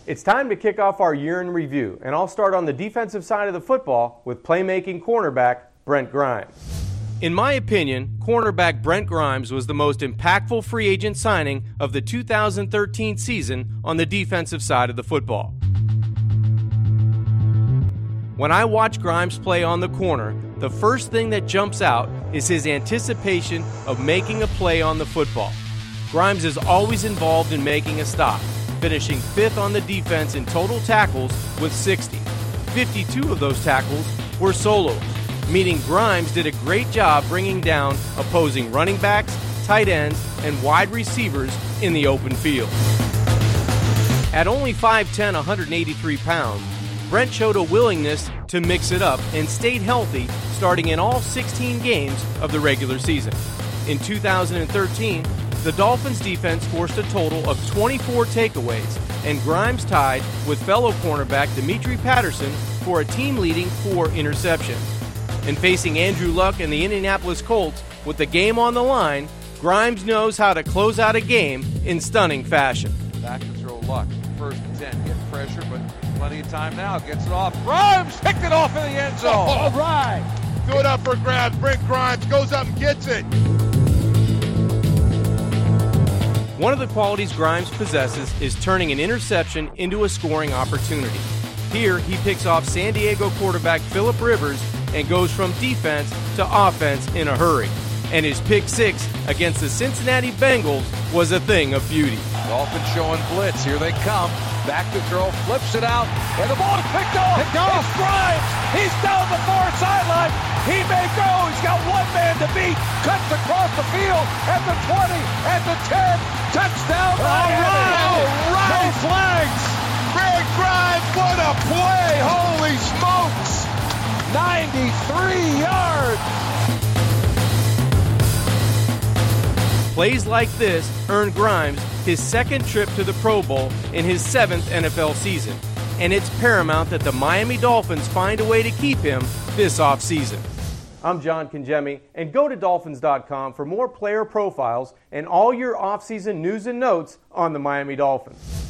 It's time to kick off our year in review, and I'll start on the defensive side of the football with playmaking cornerback Brent Grimes. In my opinion, cornerback Brent Grimes was the most impactful free agent signing of the 2013 season on the defensive side of the football. When I watch Grimes play on the corner, the first thing that jumps out is his anticipation of making a play on the football. Grimes is always involved in making a stop, finishing 5th on the defense in total tackles with 60. 52 of those tackles were solos, meaning Grimes did a great job bringing down opposing running backs, tight ends, and wide receivers in the open field. At only 5'10", 183 pounds, Brent showed a willingness to mix it up and stayed healthy starting in all 16 games of the regular season. In 2013, the Dolphins defense forced a total of 24 takeaways, and Grimes tied with fellow cornerback Dimitri Patterson for a team-leading 4 interceptions. And facing Andrew Luck and the Indianapolis Colts with the game on the line, Grimes knows how to close out a game in stunning fashion. Back to throw Luck. 1st and 10. Get pressure, but plenty of time now. Gets it off. Grimes picked it off in the end zone. All right. Good up for grabs. Brent Grimes goes up and gets it. One of the qualities Grimes possesses is turning an interception into a scoring opportunity. Here, he picks off San Diego quarterback Phillip Rivers and goes from defense to offense in a hurry. And his pick 6 against the Cincinnati Bengals was a thing of beauty. Dolphins showing blitz. Here they come. Back to throw. Flips it out. And the ball is picked off. It's Grimes. He's down the far sideline. He may go. He's got one man to beat. Cuts across the field at the 20, at the 10. Touchdown. All right. No flags. Brent Grimes, what a play. Holy smokes. 93 yards. Plays like this earned Grimes his 2nd trip to the Pro Bowl in his 7th NFL season, and it's paramount that the Miami Dolphins find a way to keep him this offseason. I'm John Congemi, and go to Dolphins.com for more player profiles and all your offseason news and notes on the Miami Dolphins.